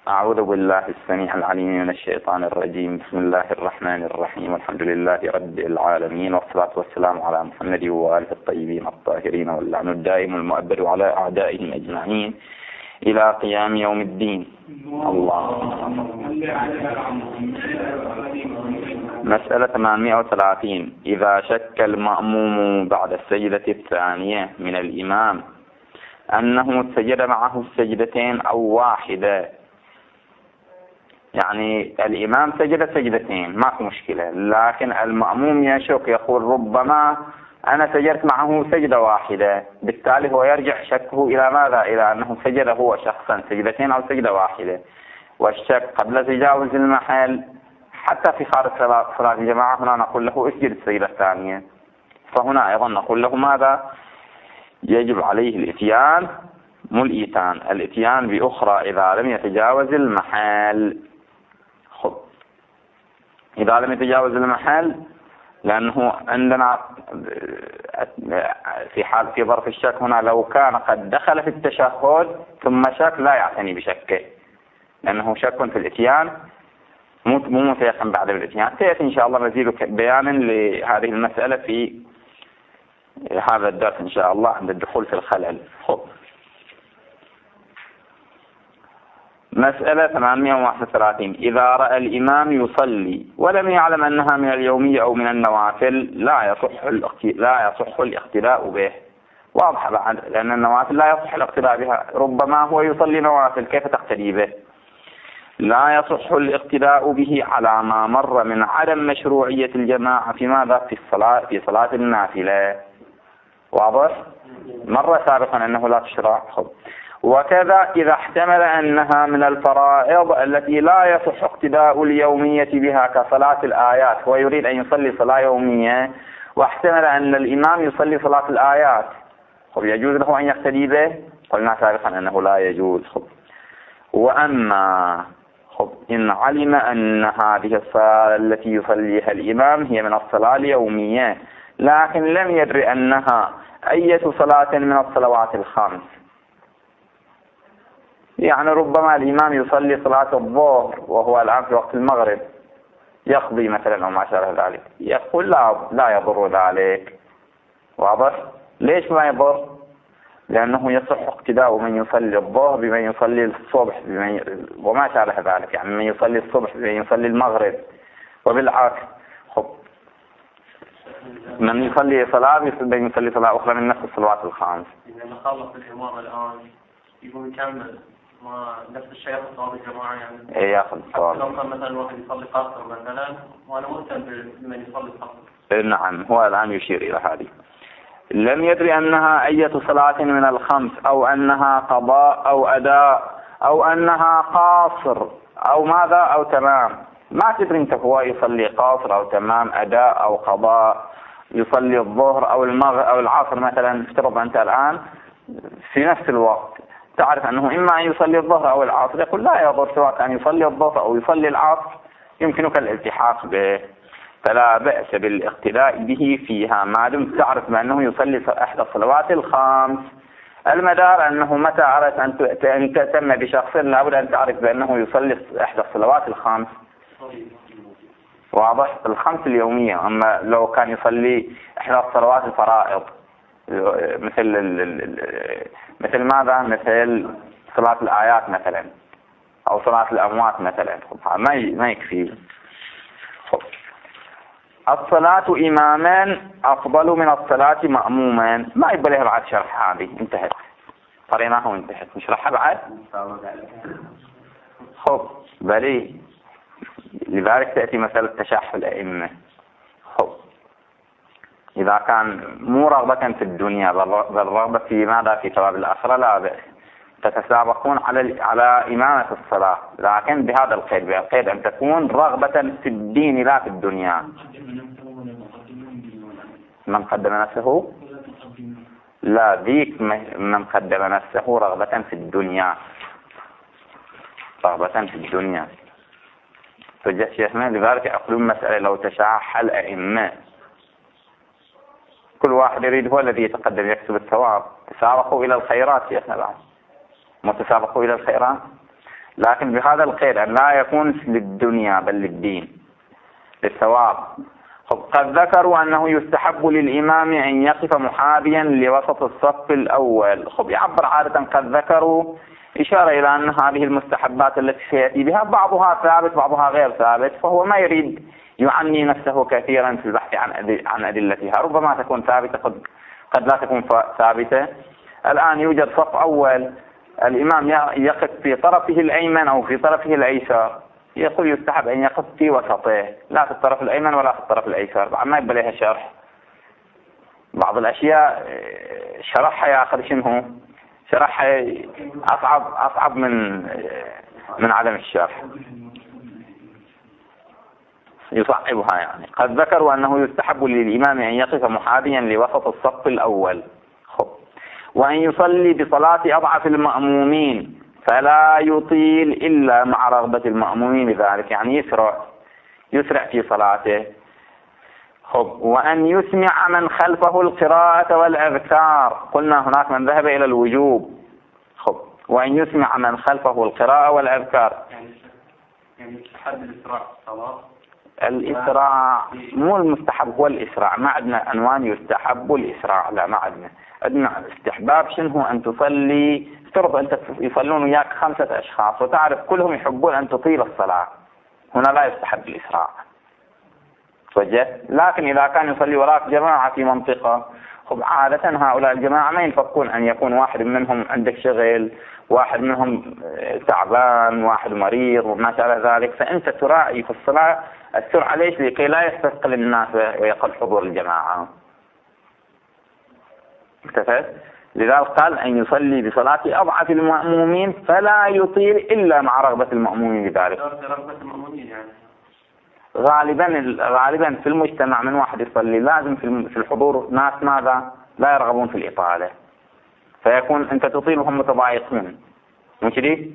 أعوذ بالله السميع العليم من الشيطان الرجيم. بسم الله الرحمن الرحيم. والحمد لله رب العالمين، والصلاة والسلام على محمد وآله الطيبين الطاهرين، واللعن الدائم المؤبد على أعدائهم أجمعين إلى قيام يوم الدين. الله. مسألة 830. إذا شك المأموم بعد السجدة الثانية من الإمام أنه سجد معه السجدتين أو واحدة، يعني الإمام سجد سجدتين ما في مشكلة، لكن المأموم يشك يقول ربما أنا سجدت معه سجدة واحدة، بالتالي هو يرجع شكه إلى ماذا؟ إلى أنه سجد هو شخصا سجدتين أو سجدة واحدة. والشك قبل تجاوز المحل حتى في خارج صلاة الجماعة هنا نقول له اسجد السجدة الثانية، فهنا أيضا نقول له ماذا؟ يجب عليه الاتيان، مو الاتيان بأخرى إذا لم يتجاوز المحل. خب، إذا لم يتجاوز المحل، لأنه عندنا في ظرف الشك هنا لو كان قد دخل في التشهد ثم شك لا يعتني بشكه، لأنه شك في الاتيان مو متيقن بعد الاتيان. سيأتي إن شاء الله مزيد بيانا لهذه المسألة في هذا الدرس إن شاء الله عند الدخول في الخلل. خب، مسألة 831. إذا رأى الإمام يصلي ولم يعلم أنها من اليومية أو من النوافل لا يصح الاقتداء به. واضح بعد، لأن النوافل لا يصح الاقتداء بها، ربما هو يصلي نوافل كيف تقتدي به؟ لا يصح الاقتداء به على ما مر من عدم مشروعية الجماعة في ماذا؟ في صلاة النافلة. واضح؟ مر سابقا أنه لا تشرع. وكذا إذا احتمل أنها من الفرائض التي لا يصح اقتداء اليومية بها كصلاة الآيات، هو يريد أن يصلي صلاة يومية واحتمل أن الإمام يصلي صلاة الآيات، يجوز له أن يقتدي به؟ قلنا سابقا أنه لا يجوز. وأما إن علم أن هذه الصلاة التي يصليها الإمام هي من الصلاة اليومية، لكن لم يدري أنها أي صلاة من الصلوات الخمس، يعني ربما الإمام يصلي صلاة الظهر وهو الآن في وقت المغرب يقضي مثلا أو ما شابه ذلك، يقول لا يضر ذلك. واضح؟ ليش ما يضر؟ لأنه يصح اقتداء من يصلي الظهر بمن يصلي الصبح وما شابه ذلك، يعني من يصلي الصبح بمن يصلي المغرب، وبالعكس من يصلي صلاة بمن يصلي صلاة أخرى من نفس الصلوات الخمس. إذا خلص الإمام الآن يقوم يكمل ما نفس الشيء في صلاة الجماعة، يعني إيه يأخذ الصلاة. لو كان مثلا واحد يصلي قصر مثلا وأنا مهتم بمن يصلي قصر. نعم، هو الآن يشير إلى هذه. لم يدري أنها أي صلاة من الخمس، أو أنها قضاء أو أداء، أو أنها قاصر أو ماذا أو تمام. ما تدري أنت هو يصلي قاصر أو تمام، أداء أو قضاء، يصلي الظهر أو المغرب أو العصر مثلا. افترض أنت الآن في نفس الوقت تعرف أنه إما أن يصلي الظهر أو العصر، يقول لا يضر سواء أن يصلي الظهر أو يصلي العصر، يمكنك الالتحاق به، فلا بأس بالاقتداء به فيها ما دمت تعرف بأنه يصلي إحدى الصلوات الخمس. المدار أنه متى عرفت أن تهتم بشخص لابد أن تعرف بأنه يصلي إحدى الصلوات الخمس. واضح؟ الخمس اليومية. أما لو كان يصلي إحدى الصلوات الفرائض مثل ماذا؟ مثل صلاة الآيات مثلا، أو صلاة الأموات مثلا، ما يكفي. الصلاة إماما أفضل من الصلاة مأموما. ما يبقى لها بعد شرح، هذه انتهت، قريناها وانتهت، نشرحها بعد. بلي لذلك تأتي مسألة تشاح الأئمة. إذا كان مو رغبة في الدنيا بل رغبة في ماذا؟ في ثواب الآخرة، لا بأس، تتسابقون على إمامة الصلاة، لكن بهذا القيد أن تكون رغبة في الدين لا في الدنيا. من قدم نفسه؟ لا، ذيك من قدم نفسه رغبة في الدنيا، رغبة في الدنيا. فجاء شيخنا لذلك يقولون مسألة لو تشاح الأئمة، كل واحد يريد هو الذي يتقدم يكسب الثواب. تسابقوا إلى الخيرات شيخنا، بعد متسابقوا إلى الخيرات، لكن بهذا القيد أن لا يكون للدنيا بل للدين للثواب. قد ذكروا أنه يستحب للإمام أن يقف محاذيا لوسط الصف الأول. يعبر عادة قد ذكروا إشارة إلى أن هذه المستحبات التي سيأتي بها بعضها ثابت بعضها غير ثابت، فهو ما يريد يعني نفسه كثيرا في البحث عن أدلتها، ربما تكون ثابتة قد لا تكون ثابتة. الآن يوجد صف أول، الإمام يقف في طرفه الأيمن أو في طرفه الأيسر، يقول يستحب أن يقف في وسطه، لا في الطرف الأيمن ولا في الطرف الأيسر. ما يبقى لها شرح، بعض الأشياء شرحها يأخذ شنو شرحها أصعب من عدم الشرح، يصعبها يعني. قد ذكروا أنه يستحب للإمام أن يقف محاذيا لوسط الصف الأول، وأن يصلي بصلاة أضعف المأمومين فلا يطيل إلا مع رغبة المأمومين بذلك، يعني يسرع في صلاته. وأن يسمع من خلفه القراءة والأذكار، قلنا هناك من ذهب إلى الوجوب. وأن يسمع من خلفه القراءة والأذكار، يعني يستحب الإسراع في الصلاة. الإسراع مو المستحب، هو الإسراع. ما عندنا عنوان يستحب الإسراع، لا ما عندنا استحباب. شنو أن تصلي، افترض أنت يصلون وياك 5 أشخاص وتعرف كلهم يحبون أن تطيل الصلاة، هنا لا يستحب الإسراع وجه. لكن إذا كان يصلي وراك جماعة في منطقة، عادة هؤلاء الجماعة ما ينفقون أن يكون واحد منهم عندك شغل، واحد منهم تعبان، واحد مريض وما شابه ذلك، فأنت تراعي في الصلاة السرعة. ليش؟ لكي لا يستثقل الناس ويقل حضور الجماعة. اكتفت. لذلك قال أن يصلي بصلاة أضعف المأمومين فلا يطيل إلا مع رغبة المأمومين بذلك. رغبة المأمومين يعني غالبا في المجتمع من واحد يصلي لازم في الحضور ناس ماذا لا يرغبون في الإطالة، فيكون أنت تطيل وهم متضايقون، مش كده؟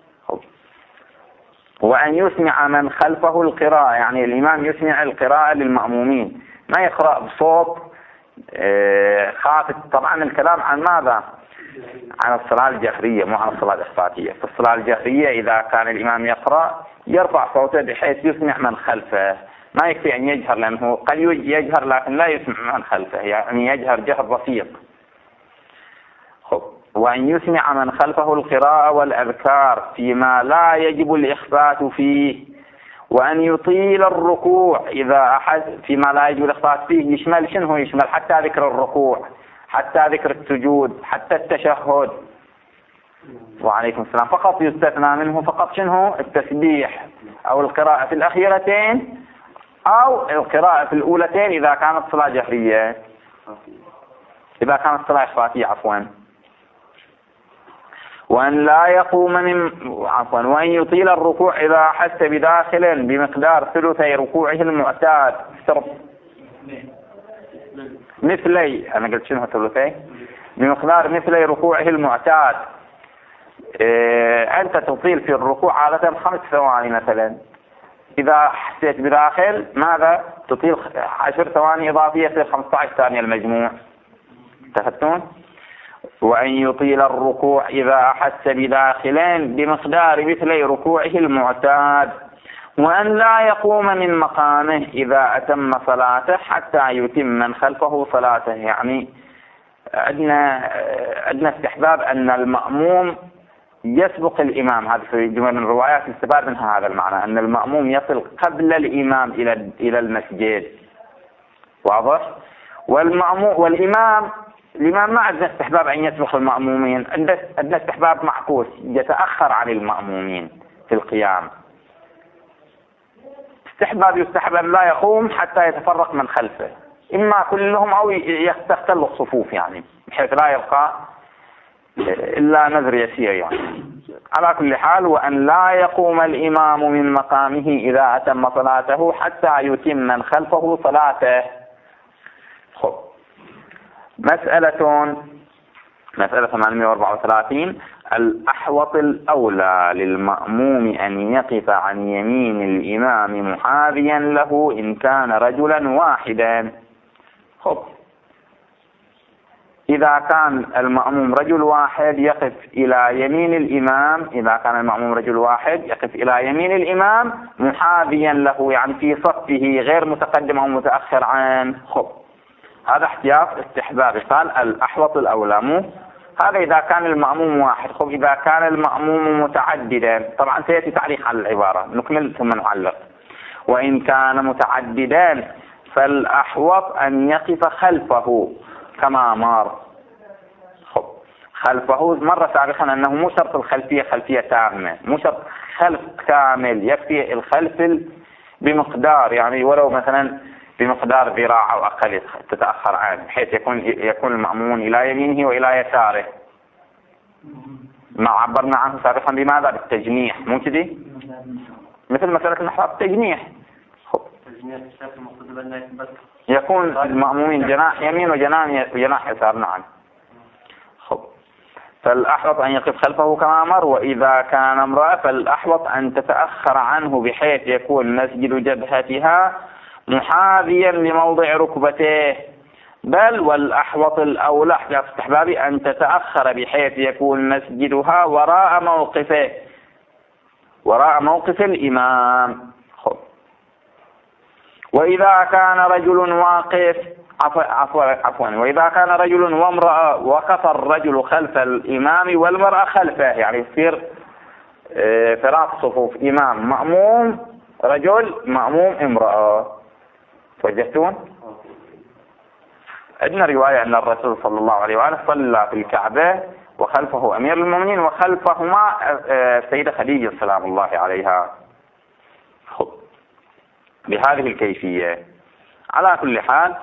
وأن يسمع من خلفه القراءة، يعني الإمام يسمع القراءة للمأمومين، ما يقرأ بصوت خافت. طبعا الكلام عن ماذا؟ عن الصلاة الجهرية، مو عن الصلاة الإخفاتية. في الصلاة الجهرية إذا كان الإمام يقرأ يرفع صوته بحيث يسمع من خلفه، ما يكفي أن يجهر، لأنه قد يجهر لكن لا يسمع من خلفه، يعني يجهر جهر بسيط. وأن يسمع من خلفه القراءة والأذكار فيما لا يجب الإخفات فيه، وأن يطيل الركوع إذا أحد فيما لا يجب الإخفات فيه. يشمل شنو؟ يشمل حتى ذكر الركوع، حتى ذكر السجود، حتى التشهد. وعليكم السلام. فقط يستثنى منه فقط شنو؟ التسبيح أو القراءة في الأخيرتين أو القراءة في الأولتين إذا كانت صلاة جهرية، إذا كانت صلاة إخفاتية عفوا. وأن لا يقوم وأن يطيل الركوع إذا أحس بداخل بمقدار ثلثي ركوعه المعتاد. مثلي، أنا قلت شنو ثلثي؟ بمقدار مثلي ركوعه المعتاد. أنت تطيل في الركوع عادة 5 ثواني مثلا، إذا حسيت بداخل ماذا؟ تطيل 10 ثواني إضافية في 15 ثانية المجموع. تفتون؟ وأن يطيل الركوع إذا أحس بداخلين بمقدار مثلي ركوعه المعتاد. وأن لا يقوم من مقامه إذا أتم صلاته حتى يتم من خلفه صلاته. يعني عندنا استحباب أن المأموم يسبق الإمام. هذا في جمل من الروايات استفاد منها هذا المعنى، أن المأموم يصل قبل الإمام إلى المسجد. واضح؟ والإمام ما عندنا استحباب أن يسبق المأمومين، عندنا استحباب معكوس، يتأخر عن المأمومين في القيام. استحباب يستحب أن لا يقوم حتى يتفرق من خلفه، إما كلهم أو يختل الصفوف، يعني بحيث لا يبقى إلا نذر يسير يعني. على كل حال، وأن لا يقوم الإمام من مقامه إذا أتم صلاته حتى يتم من خلفه صلاته. مسألة 834. الأحوط الأولى للمأموم أن يقف عن يمين الإمام محاذيا له إن كان رجلا واحدا. إذا كان المأموم رجل واحد يقف إلى يمين الإمام، إذا كان المأموم رجل واحد يقف إلى يمين الإمام محاذيا له، يعني في صفه غير متقدم أو متأخر عنه. خب هذا احتياط استحبابي، قال الأحوط الأولى. مو هذا إذا كان المأموم واحد. خب إذا كان المأموم متعددا، طبعا سيأتي تعليق على العبارة، نكمل ثم نعلق. وإن كان متعددا فالأحوط أن يقف خلفه كما مر. خب خلفه مرة سابقا أنه مو شرط الخلفية خلفية تامة، مو شرط خلف كامل، يكفي الخلف بمقدار، يعني ولو مثلا بمقدار ذراع أو أقل تتأخر عنه، بحيث يكون المأمون إلى يمينه وإلى يساره. ما عبرنا عنه سابقا بماذا؟ بالتجنيح، مو كذي؟ مثل مسألة المحراب التجنيح. يكون المأمومين جناح يمين وجناح يسار. نعم. خب فالأحوط أن يقف خلفه كما أمر. وإذا كان امرأة فالأحوط أن تتأخر عنه بحيث يكون مسجد جبهتها محاذيا لموضع ركبته، بل والأحوط الأولى استحبابي أن تتأخر بحيث يكون مسجدها وراء موقف الإمام. خب وإذا كان رجل واقف وإذا كان رجل وامرأة وقف الرجل خلف الإمام والمرأة خلفه، يعني يصير فراق صفوف، إمام مأموم رجل مأموم امرأة. توجهتون؟ عندنا رواية أن الرسول صلى الله عليه وآله صلى في الكعبة وخلفه أمير المؤمنين وخلفهما السيدة خديجة سلام الله عليها. خب بهذه الكيفية. على كل حال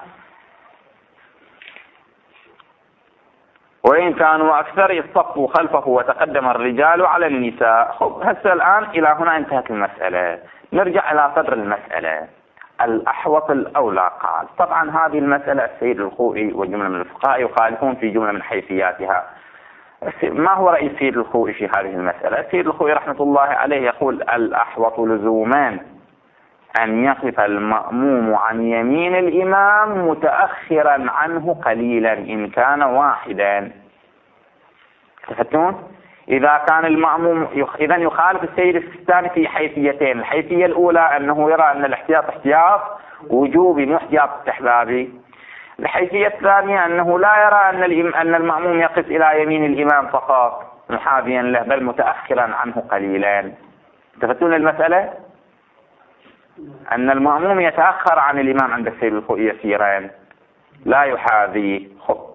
وإن كانوا أكثر اصطفوا خلفه وتقدم الرجال على النساء. خب هسه الآن إلى هنا انتهت المسألة. نرجع إلى صدر المسألة. الأحوط الأولى قال. طبعا هذه المسألة السيد الخوئي وجملة من الفقهاء يخالفون في جملة من حيثياتها. ما هو رأي السيد الخوئي في هذه المسألة؟ السيد الخوئي رحمة الله عليه يقول الأحوط لزوما أن يقف المأموم عن يمين الإمام متأخرا عنه قليلا إن كان واحدا. تفتون؟ إذا كان المأموم إذن يخالف السيد السيستاني في حيثيتين. الحيثية الأولى أنه يرى أن الاحتياط احتياط وجوبي مو احتياط استحبابي. الحيثية الثانية أنه لا يرى أن المأموم يقف إلى يمين الإمام فقط محاذيا له، بل متأخرا عنه قليلا. تفتون المسألة؟ أن المأموم يتأخر عن الإمام عند السيد الخوئي يسيرا لا يحاذيه.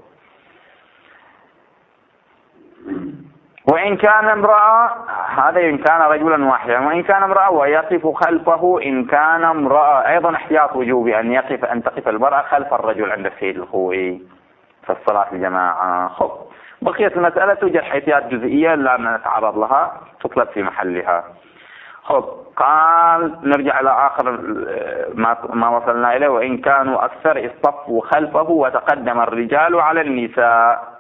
وإن كان امرأة، هذا إن كان رجلا واحدا، وإن كان امرأة ويقف خلفه إن كان امرأة، أيضا احتياط وجوبي أن تقف المرأة خلف الرجل عند السيد الخوئي في الصلاة الجماعة. بقية المسألة توجد حيثيات جزئية لا نتعرض لها، تطلب في محلها. قال نرجع إلى آخر ما وصلنا إليه. وإن كانوا أكثر اصطفوا خلفه وتقدم الرجال على النساء.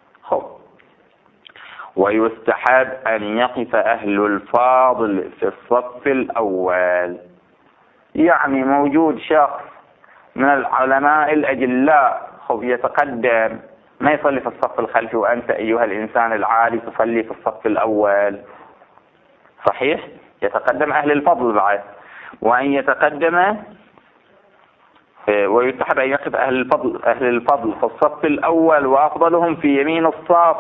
ويستحب أن يقف أهل الفاضل في الصف الأول، يعني موجود شخص من العلماء الأجلاء يتقدم، ما يصلي في الصف الخلفي وأنت أيها الإنسان العالي تصلي في الصف الأول. صحيح؟ يتقدم أهل الفضل بعد، وأن يتقدم ويستحب أن يقف أهل الفضل في الصف الأول وأفضلهم في يمين الصف.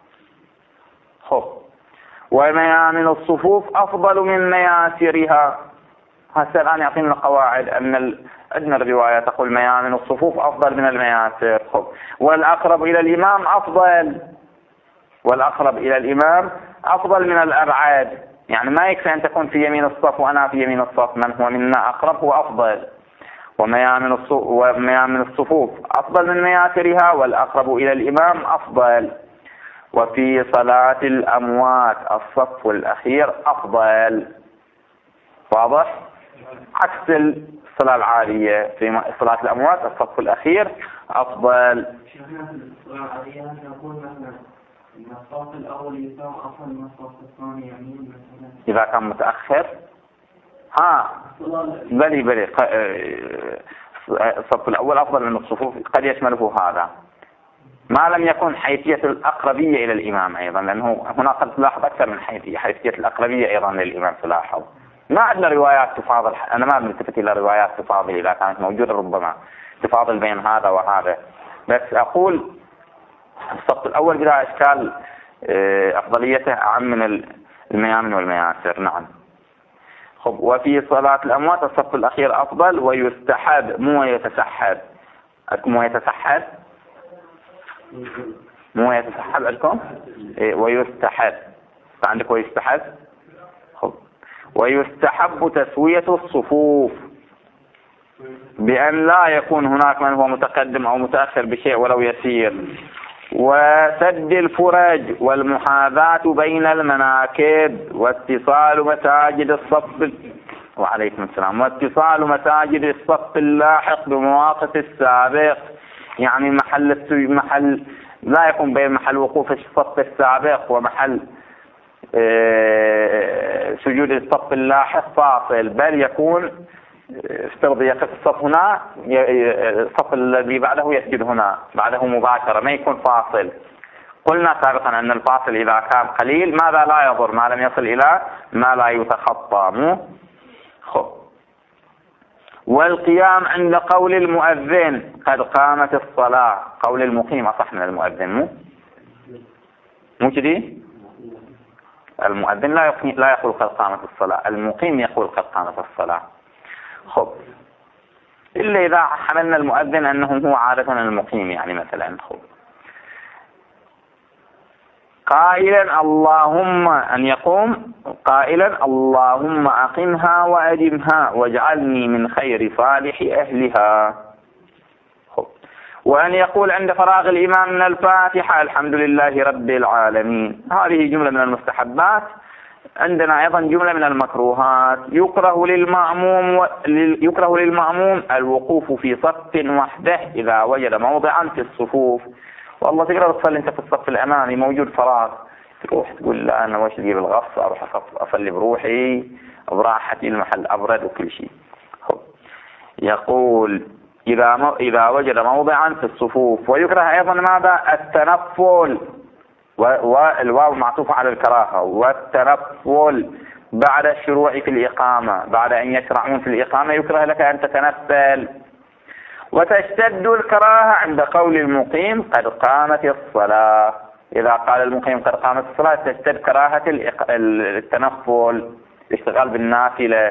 وميامن الصفوف أفضل من مياسرها. هسه الآن يعطينا قواعد أن عندنا الرواية تقول ميامن الصفوف أفضل من المياسر. والأقرب إلى الإمام أفضل من الأبعاد، يعني ما يكفي أن تكون في يمين الصف وأنا في يمين الصف، من هو منا أقرب هو أفضل. وميامن الصفوف أفضل من مياسرها والأقرب إلى الإمام أفضل. وفي صلاة الأموات الصف الأخير أفضل. واضح؟ عكس الصلاة العالية، في صلاة الأموات الصف الأخير أفضل. الصف الأول يساوي أفضل من الصف الثاني يمين مثلا إذا كان متأخر. بلي الصف الأول أفضل من الصفوف، قد يشمله هذا. ما لم يكن حيثية الأقربية إلى الإمام أيضا، لأنه هنا قد تلاحظ أكثر من حيثية الأقربية أيضا للإمام تلاحظ. ما عندنا روايات تفاضل، أنا ما بنلتفت إلى روايات تفاضل إذا كانت موجودة، ربما تفاضل بين هذا وهذا، بس أقول الصف الأول بلا إشكال أفضليته أعم من الميامن والمياسر. نعم. خب، وفي صلاة الأموات الصف الأخير أفضل، ويستحب مو يتسحب. مو يتسحب، مو يتسحب لكم ويستحب عندك ويستحب. خب، ويستحب تسوية الصفوف بأن لا يكون هناك من هو متقدم أو متأخر بشيء ولو يسير، وسد الفرج والمحاذاة بين المناكب، واتصال مساجد الصف وعليكم السلام، واتصال مساجد الصف اللاحق بمواقف السابق، يعني محل لا يكون بين محل وقوف الصف السابق ومحل سجود الصف اللاحق فاصل، بل يكون افترض يقف الصف هنا، الصف الذي بعده يسجد هنا بعده مباشرة، ما يكون فاصل. قلنا سابقا أن الفاصل إذا كان قليل ماذا لا يضر ما لم يصل إلى ما لا يتخطى. مو خب. والقيام عند قول المؤذن قد قامت الصلاة، قول المقيم أصح من المؤذن. مو كذي؟ المؤذن لا يقول قد قامت الصلاة، المقيم يقول قد قامت الصلاة. خب، إلا إذا حملنا المؤذن أنه هو عادة المقيم، يعني مثلا خب قائلا اللهم أن يقوم قائلا اللهم أقمها وأدمها واجعلني من خير صالح أهلها. خب، وأن يقول عند فراغ الإمام من الفاتحة الحمد لله رب العالمين. هذه جملة من المستحبات. عندنا أيضا جملة من المكروهات. يكره للمأموم الوقوف في صف وحده إذا وجد موضعا في الصفوف. والله تقدر تصلي أنت في الصف الأمامي موجود فراغ، تروح تقول لا أنا وش أجيب الغص، أروح أصلي بروحي براحتي، المحل أبرد وكل شيء. يقول إذا وجد موضعا في الصفوف. ويكره أيضا ماذا؟ التنفل، والواو معطوف على الكراهة، والتنفل بعد الشروع في الإقامة، بعد أن يشرعون في الإقامة يكره لك أن تتنفل. وتشتد الكراهة عند قول المقيم قد قامت الصلاة. إذا قال المقيم قد قامت الصلاة تشتد كراهة التنفل، الاشتغال بالنافلة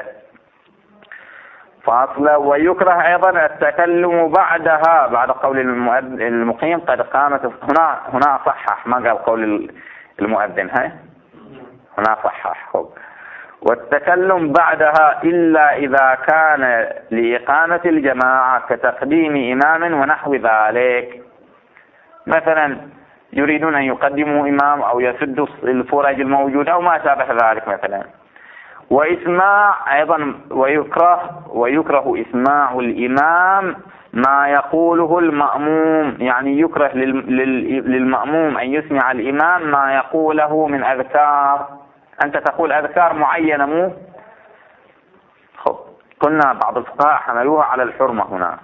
فاصلة. ويكره أيضا التكلم بعدها، بعد قول المقيم قد قامت. هنا صحح، ما قال قول المؤذن، هنا صحح. والتكلم بعدها إلا إذا كان لإقامة الجماعة كتقديم إمام ونحو ذلك. مثلا يريدون أن يقدموا إمام أو يسدوا الفرج الموجودة أو ما شابه ذلك مثلا. وإسماع أيضا، ويكره إسماع الإمام ما يقوله المأموم، يعني يكره للمأموم أن يسمع الإمام ما يقوله من أذكار. أنت تقول أذكار معينة مو خب، قلنا بعض الفقهاء حملوها على الحرمة هنا.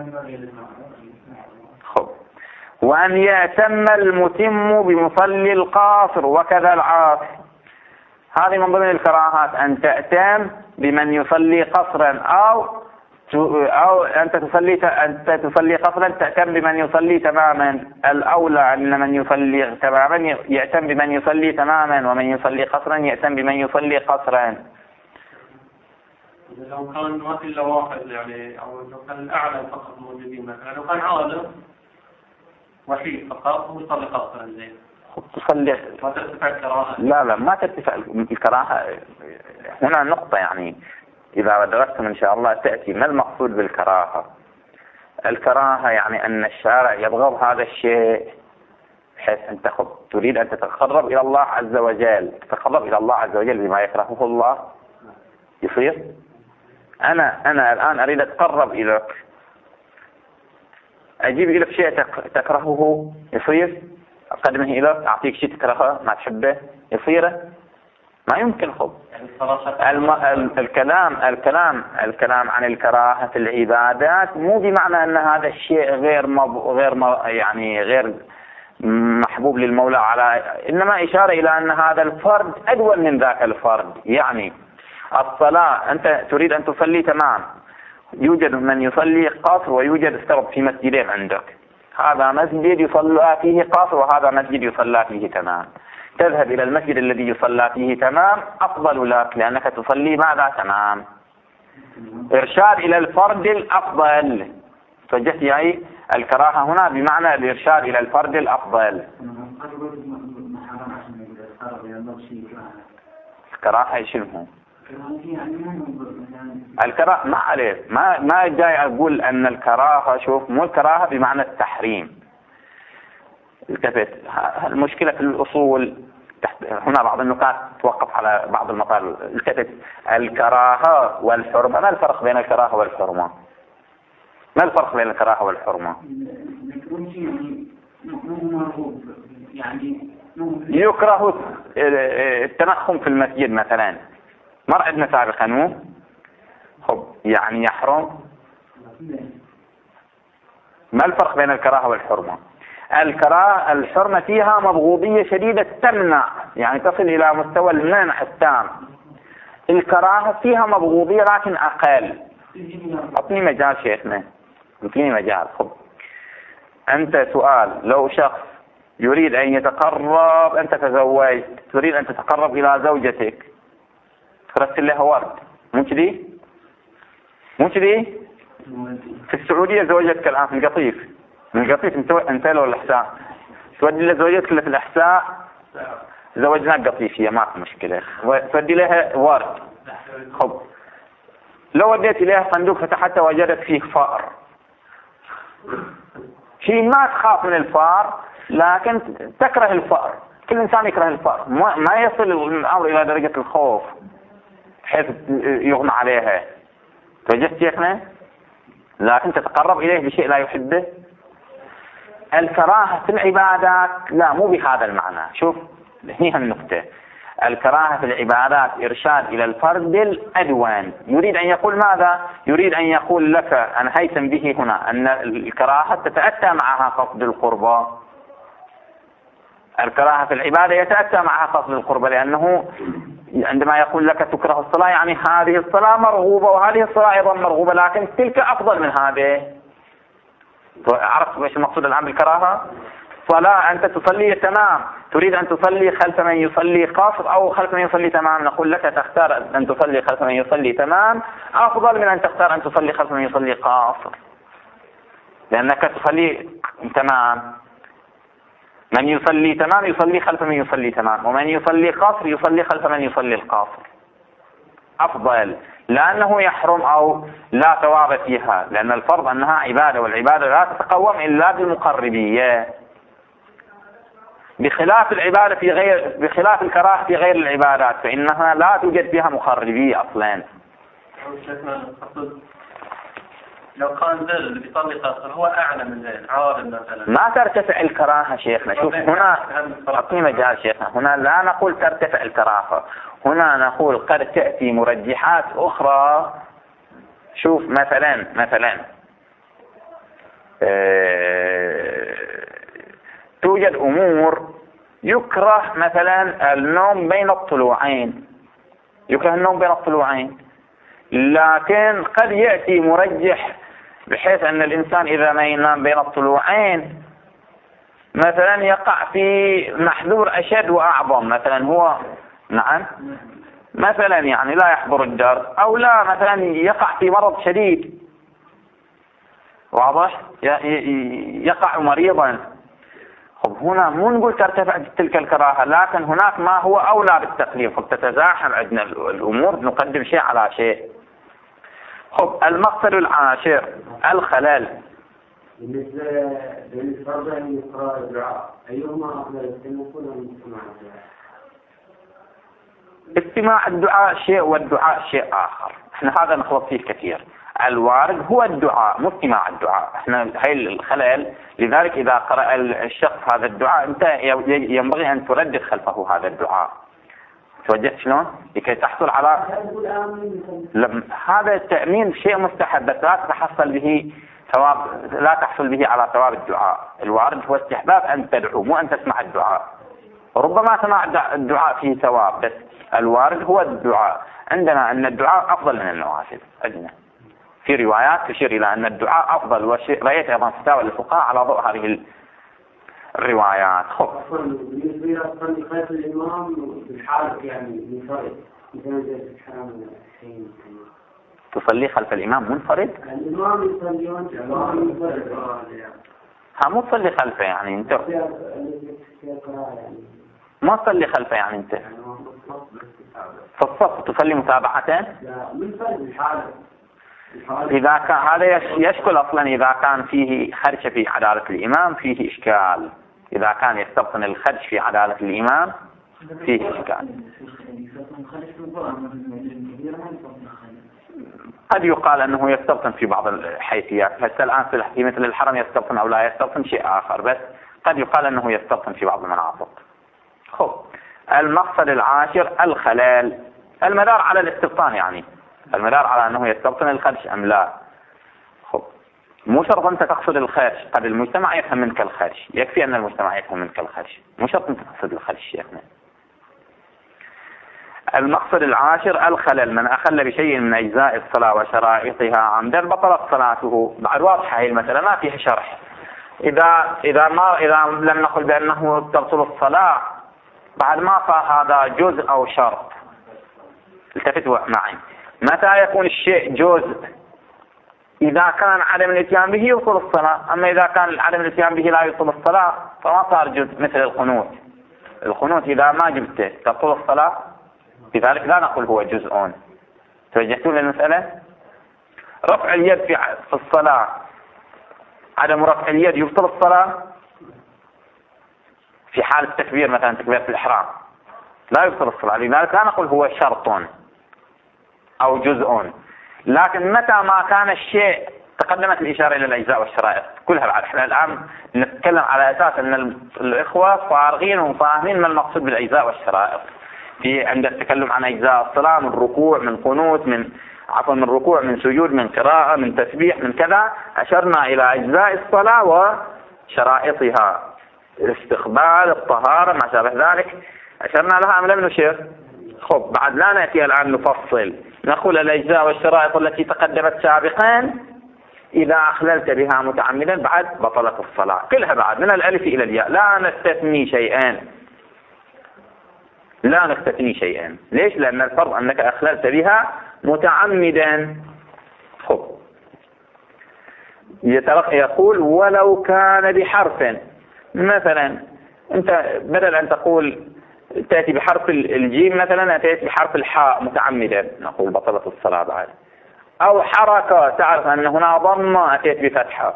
خب، وأن يأتم المتم بمصلي القاصر وكذا العاصر. هذه من ضمن الكراهات، أن تأتم بمن يصلي قصرا أو أنت تصلي قصرا تأتم بمن يصلي تماما. الأولى أن من يصلي تماما يأتم بمن يصلي تماما، ومن يصلي قصرا يأتم بمن يصلي قصرا. لو كان ما في إلا واحد يعني، أو لو كان الأعلى فقط موجودين مثلا، لو كان عالم وحيد فقط ويصلي قصرا زين تصلي ما ترتفع الكراهة. لا ما ترتفع الكراهة. هنا نقطة، يعني إذا درستم إن شاء الله تأتي ما المقصود بالكراهة. الكراهة يعني أن الشارع يبغض هذا الشيء، بحيث أنت تريد أن تتقرب إلى الله عز وجل، تتقرب إلى الله عز وجل بما يكرهه الله. يصير أنا الآن أريد أتقرب إليك، أجيب إليك شيء تكرهه، يصير أقدمه إليك، أعطيك شيء تكرهه ما تحبه، يصير ما يمكن. خب، الكلام عن الكراهة في العبادات مو بمعنى أن هذا الشيء غير محبوب للمولى إنما إشارة إلى أن هذا الفرد أدول من ذاك الفرد. يعني الصلاة أنت تريد أن تصلي تمام، يوجد من يصلي قصر ويوجد افترض في مسجدين عندك، هذا مسجد يصلى فيه قصر وهذا مسجد يصلى فيه تمام، تذهب إلى المسجد الذي يصلى فيه تمام أفضل لك لأنك تصلي ماذا تمام. إرشاد إلى الفرد الأفضل. توجهت يعني الكراهة هنا بمعنى الإرشاد إلى الفرد الأفضل. الكراهة شنو؟ الكراهة ما عليه، ما جاي أقول أن الكراهة، شوف مو الكراهة بمعنى التحريم. التفت، المشكلة في الأصول هنا بعض النقاط توقف على بعض المطالب. التفت، الكراهة والحرمة، ما الفرق بين الكراهة والحرمة؟ ما الفرق بين الكراهة والحرمة؟ يكره التنخم في المسجد مثلا، مر عندنا سابقا مو؟ خب يعني يحرم. ما الفرق بين الكراهة والحرمة؟ الكراهة الحرمة فيها مبغوضية شديدة تمنع، يعني تصل إلى مستوى المنع التام. الكراهة فيها مبغوضية لكن أقل. أعطني مجال شيخنا، أعطني مجال. خب أنت سؤال، لو شخص يريد أن يتقرب، أنت تزوجت تريد أن تتقرب إلى زوجتك، ترسل لها ورد، مو كذي؟ مو كذي؟ في السعودية زوجتك الآن في القطيف، من القطيف انت لو الإحساء تودي لزوجتك اللي في الإحساء، زوجناك قطيفية ما في مشكلة، تودي لها ورد. خب لو وديت إليها صندوق فتحته وجدت فيه فأر، شيء ما تخاف من الفأر لكن تكره الفأر، كل إنسان يكره الفأر، ما يصل الأمر إلى درجة الخوف بحيث يغمى عليها. توجهت شيخنا؟ لكن تتقرب إليه بشيء لا يحبه. الكراهة في العبادات لا، مو بهذا المعنى. شوف هي النقطة، الكراهة في العبادات إرشاد إلى الفرد الأدوان. يريد أن يقول ماذا؟ يريد أن يقول لك أنا هيثم به هنا أن الكراهة تتأتى معها قصد القربى. الكراهة في العبادة يتأتى معها قصد القربى، لأنه عندما يقول لك تكره الصلاة يعني هذه الصلاة مرغوبة وهذه الصلاة أيضا مرغوبة، لكن تلك أفضل من هذه. عرفت ايش المقصود الآن بالكراهة؟ صلاة أنت تصلي تمام، تريد أن تصلي خلف من يصلي قصر أو خلف من يصلي تمام، نقول لك تختار أن تصلي خلف من يصلي تمام أفضل من أن تختار أن تصلي خلف من يصلي قصر، لأنك تصلي تمام. من يصلي تمام يصلي خلف من يصلي تمام، ومن يصلي قصر يصلي خلف من يصلي القصر أفضل، لأنه يحرم أو لا ثواب فيها، لأن الفرض أنها عبادة، والعبادة لا تتقوم إلا بالمقربية، بخلاف العبادة في غير، بخلاف الكراهة في غير العبادات فإنها لا توجد فيها مقربية أصلا. لو كان ذل اللي بيصلي قصر هو أعلى من ذل عارض مثلا، ما ترتفع الكراهة شيخنا. شوف هنا أعطني مجال شيخنا، هنا لا نقول ترتفع الكراهة، هنا نقول قد تأتي مرجحات أخرى. شوف مثلا توجد أمور يكره مثلا النوم بين الطلوعين، يكره النوم بين الطلوعين، لكن قد يأتي مرجح بحيث أن الإنسان إذا ما ينام بين الطلوعين مثلا يقع في محذور أشد وأعظم، مثلا هو نعم مثلا يعني لا يحضر الدرس، أو لا مثلا يقع في مرض شديد، واضح، يقع مريضا. خب هنا مو نقول ترتفع تلك الكراهة، لكن هناك ما هو أولى بالتقديم، تتزاحم عندنا الأمور، نقدم شيء على شيء. خب المقصد العاشر الخلل. بالنسبة للفرض أن يقرأ الدعاء أيهما أفضل، استماع الدعاء شيء والدعاء شيء آخر، احنا هذا نخلط فيه كثير. الوارد هو الدعاء مو استماع الدعاء، احنا هاي الخلل. لذلك إذا قرأ الشخص هذا الدعاء انت ينبغي أن تردد خلفه هذا الدعاء. توجهت شلون؟ لكي تحصل على هذا التأمين شيء مستحب، بس لا تتحصل به ثواب لا تحصل به على ثواب الدعاء. الوارد هو استحباب أن تدعو، مو أن تسمع الدعاء. ربما سماع الدعاء فيه ثواب، بس الوارد هو الدعاء. عندنا أن الدعاء أفضل من النوافل. عندنا في روايات تشير إلى أن الدعاء أفضل، ورأيت أيضا فتاوى الفقهاء على ضوء هذه الروايات. بالنسبة إلى تصلي خلف الإمام بالحالة يعني منفرد، مثلا زي الحرام الحين تصلي خلف الإمام منفرد؟ الإمام يصلي وأنت منفرد. مو تصلي خلفه يعني أنت ما تصلي خلفه يعني أنت في الصف تصلي متابعة؟ لا منفرد بالحالة. إذا كان هذا يشكل أصلا، إذا كان فيه خدش في عدالة الإمام فيه إشكال. إذا كان يستبطن الخدش في عدالة الإمام فيه إشكال. قد يقال أنه يستبطن في بعض الحيثيات. هسه الآن في مثل الحرم يستبطن أو لا يستبطن شيء آخر، بس قد يقال أنه يستبطن في بعض المناطق. المقصد العاشر الخلال. المدار على الاستبطان، يعني المدار على أنه يستبطن الخدش أم لا. مو شرط أنت تقصد الخدش، قد المجتمع يفهم منك الخدش، يكفي أن المجتمع يفهم منك الخدش، مو شرط أنت تقصد الخدش يا ابني. المقصد العاشر الخلل. من أخل بشيء من أجزاء الصلاة وشرائطها عمدا بطلت صلاته. بعد واضحة هي المسألة ما فيها شرح. إذا لم نقل بأنه تبطل الصلاة بعد ما صار هذا جزء أو شرط. التفتوا معي، متى يكون الشيء جزء؟ إذا كان عدم الاتيان به يبطل الصلاة. أما إذا كان عدم الاتيان به لا يبطل الصلاة فما صار جزء. مثل القنوت إذا ما جبته تبطل الصلاة، لذلك لا نقول هو جزء. توجهتون للمسألة؟ رفع اليد في الصلاة، عدم رفع اليد يبطل الصلاة. في حال التكبير مثلا تكبيرة الإحرام لا يبطل الصلاة، لذلك لا نقول هو شرط أو جزء. لكن متى ما كان الشيء تقدمت الإشارة إلى الأجزاء والشرائط كلها. بعد احنا الآن نتكلم على أساس أن الإخوة فارغين وفاهمين ما المقصود بالأجزاء والشرائط. عند التكلم عن أجزاء الصلاة من ركوع، من قنوت، من ركوع، من سجود، من قراءة، من تسبيح، من كذا، أشرنا إلى أجزاء الصلاة وشرائطها، الاستقبال، الطهارة، ما شابه ذلك، أشرنا لها أم لم نشر؟ بعد لا نأتي الآن نفصل، نقول الأجزاء والشرائط التي تقدمت سابقا إذا أخللت بها متعمدا بعد بطلت الصلاة كلها، بعد من الألف إلى الياء، لا نستثني شيئا. ليش؟ لأن الفرض أنك أخللت بها متعمدا. يقول ولو كان بحرف. مثلا أنت بدل أن تقول تأتي بحرف الجيم مثلا أتيت بحرف الحاء متعمدا، نقول بطلت الصلاة بعد. أو حركة تعرف أن هنا ضمة أتيت بفتحة.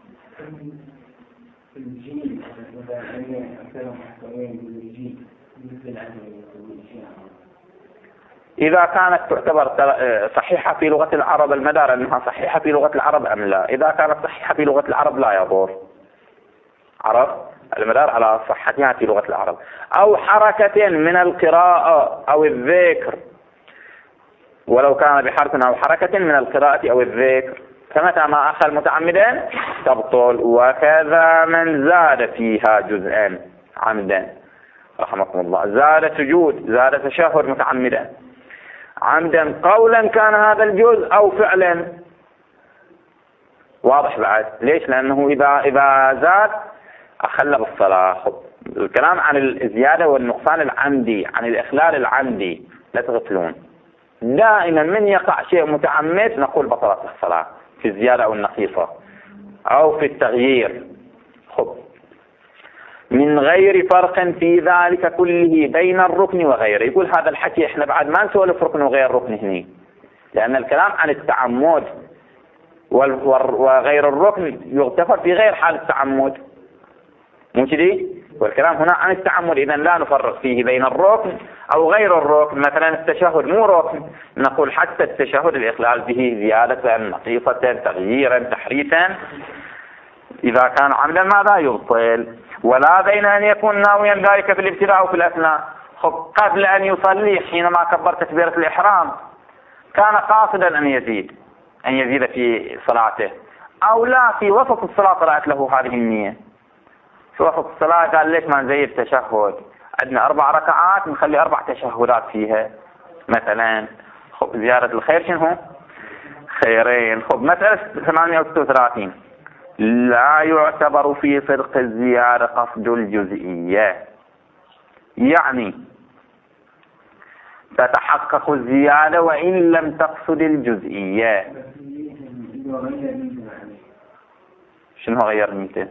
إذا كانت تعتبر صحيحة في لغة العرب، المدار أنها صحيحة في لغة العرب أم لا. إذا كانت صحيحة في لغة العرب لا يضر، عرف المدار على صحتها في لغة العرب. أو حركة من القراءة أو الذكر، ولو كان بحرف أو حركة من القراءة أو الذكر، فمتى ما أخل متعمدا تبطل. وكذا من زاد فيها جزءا عمدا رحمكم الله، زاد سجود، زاد تشهد متعمدا عمدا، قولا كان هذا الجزء أو فعلا. واضح بعد؟ ليش؟ لأنه إذا زاد أخل بالصلاة. الكلام عن الزيادة والنقصان العمدي، عن الإخلال العمدي، لا تغفلون. دائما من يقع شيء متعمد نقول بطلت الصلاة في الزيادة أو النقيصة أو في التغيير. من غير فرق في ذلك كله بين الركن وغيره. يقول هذا الحكي احنا بعد ما نسولف ركن وغير ركن هني، لأن الكلام عن التعمد وغير الركن يغتفر في غير حال التعمد، مو كذي؟ والكلام هنا عن التعمد، إذا لا نفرق فيه بين الركن أو غير الركن. مثلا التشهد مو ركن، نقول حتى التشهد الإخلال به زيادة، نقيصة، تغييرا، تحريفا، إذا كان عمدا ماذا يبطل. ولا بين أن يكون ناويا ذلك في الابتداء أو في الأثناء. قبل أن يصلي حينما كبر تكبيرة الإحرام كان قاصدا أن يزيد في صلاته، أو لا في وسط الصلاة طلعت له هذه النية. في وسط الصلاة قال ليش ما نزيد تشهد، عندنا 4 ركعات نخلي 4 تشهدات فيها مثلا. خب زيارة الخير شنو؟ خيرين. خب مسألة 836 لا يعتبر في صدق الزيارة قصد الجزئية، يعني تتحقق الزيادة وإن لم تقصد الجزئية. شنو غير نيته؟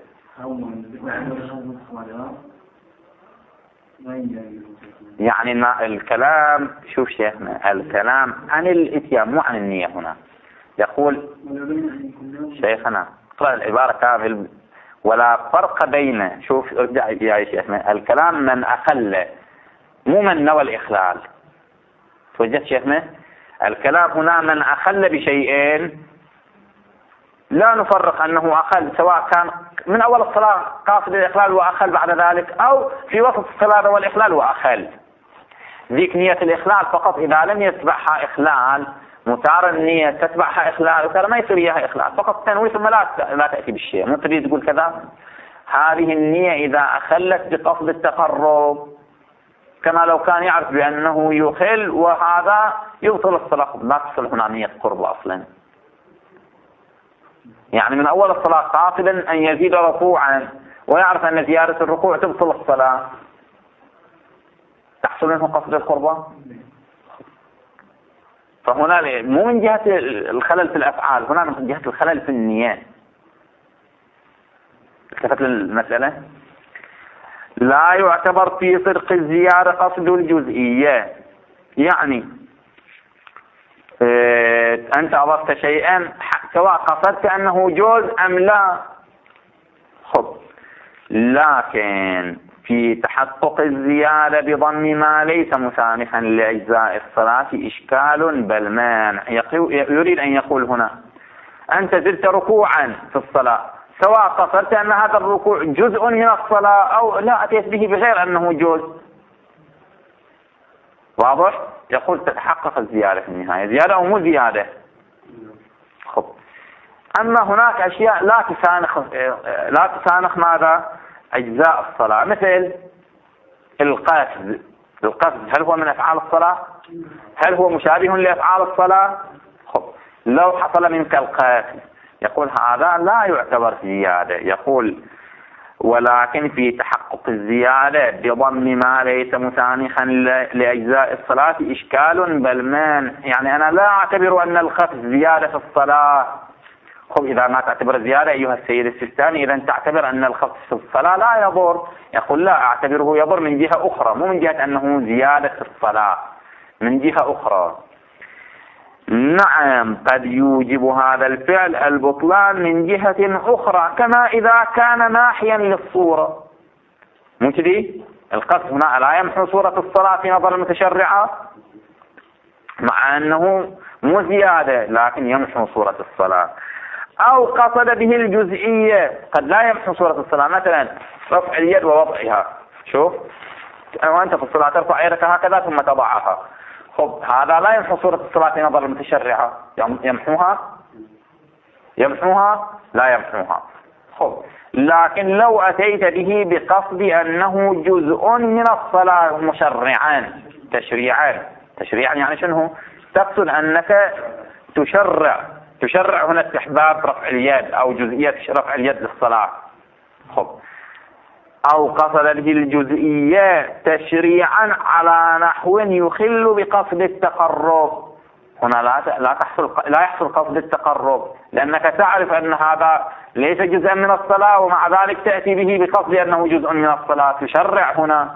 يعني الكلام، شوف شيخنا، الكلام عن الاتيان مو عن النية. هنا يقول شيخنا اقرأ العبارة كامل ولا فرق بين، شوف ارجع يا شيخنا، الكلام من أخل مو من نوى الإخلال. توجد شيخنا الكلام هنا من أخل بشيئين لا نفرق أنه أخل، سواء كان من أول الصلاة قاصد الإخلال وأخل بعد ذلك، أو في وسط الصلاة والإخلال وأخل. ذيك نية الإخلال فقط إذا لم يتبعها إخلال، متعار النية تتبعها إخلال وترى ما يصير إياها إخلال، فقط تنوي ثم لا تأتي بالشيء. مو تريد تقول كذا. هذه النية إذا أخلت بقصد التقرب كما لو كان يعرف بأنه يخل، وهذا يبطل الصلاة، لا تصل هنا نية قرب أصلا. يعني من أول الصلاة قاصدا أن يزيد ركوعا ويعرف أن زيادة الركوع تبطل الصلاة، تحصل منه قصد القربة. فهنا مو من جهة الخلل في الأفعال، هنا من جهة الخلل في النيات. التفت للمسألة. لا يعتبر في صدق الزيادة قصد الجزئية، يعني أنت أضفت شيئا سواء قصدت أنه جزء أم لا. خب لكن في تحقق الزيادة بضم ما ليس مسامحا لأجزاء الصلاة إشكال بل مانع. يريد أن يقول هنا أنت زدت ركوعا في الصلاة، سواء قصدت أن هذا الركوع جزء من الصلاة أو لا أتيت به بغير أنه جزء. واضح؟ يقول تتحقق الزيادة في النهاية، زيادة أو مو زيادة. خب أما هناك أشياء لا تسانخ ماذا؟ أجزاء الصلاة، مثل القصد. القصد هل هو من أفعال الصلاة؟ هل هو مشابه لأفعال الصلاة؟ خب لو حصل منك القصد يقول هذا لا يعتبر زيادة. يقول ولكن في تحقق الزيادة بضم ما ليس مسانخا لأجزاء الصلاة إشكال بل مانع، يعني أنا لا أعتبر أن القصد زيادة في الصلاة. خب إذا ما تعتبر زيادة أيها السيد السيستاني، إذا تعتبر أن الخطأ في الصلاة لا يضر. يقول لا أعتبره يضر من جهة أخرى، مو من جهة أنه زيادة في الصلاة، من جهة أخرى. نعم قد يوجب هذا الفعل البطلان من جهة أخرى، كما إذا كان ناحيا للصورة. مو كذي؟ القصد هنا لا يمحو صورة الصلاة في نظر المتشرعة، مع أنه مو زيادة لكن يمحو صورة الصلاة. أو قصد به الجزئية، قد لا يمحو صورة الصلاة، مثلا رفع اليد ووضعها. شوف وأنت في الصلاة ترفع يدك هكذا ثم تضعها، خب هذا لا يمحو صورة الصلاة في نظر المتشرعة. يمحوها لا يمحوها. خب لكن لو أتيت به بقصد أنه جزء من الصلاة مشرعا تشريعا يعني شنو؟ تقصد أنك تشرع هنا استحباب رفع اليد أو جزئية رفع اليد للصلاة. خب أو قصد به الجزئية تشريعا على نحو يخل بقصد التقرب، هنا لا يحصل قصد التقرب، لأنك تعرف أن هذا ليس جزءا من الصلاة ومع ذلك تأتي به بقصد أنه جزء من الصلاة، تشرع هنا،